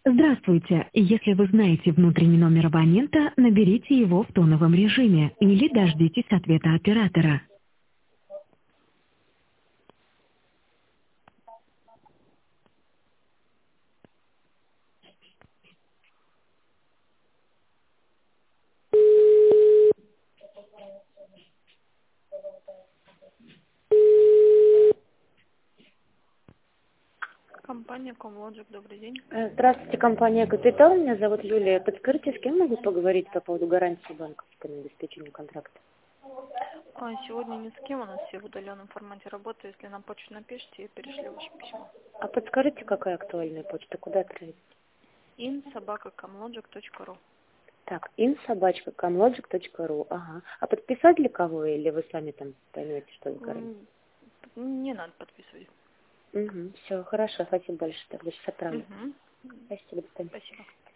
Здравствуйте. Если вы знаете внутренний номер абонента, наберите его в тоновом режиме или дождитесь ответа оператора. Компания Comlogic, добрый день. Здравствуйте, компания «Капитал». Меня зовут Юлия. Подскажите, с кем могу поговорить по поводу гарантии банковской на обеспечение контракта? Сегодня ни с кем, у нас все в удаленном формате работы. Если на почту напишите, я перешлю ваше письмо. А подскажите, какая актуальная почта, куда отправить? in@comlogic.ru. Так, in@comlogic.ru. Ага. А подписать для кого, или вы сами там поймете, что за гарантия? Не надо подписывать. Угу. Все, хорошо, спасибо большое. Тогда сейчас отправлю. Угу. Спасибо, до свидания. Спасибо.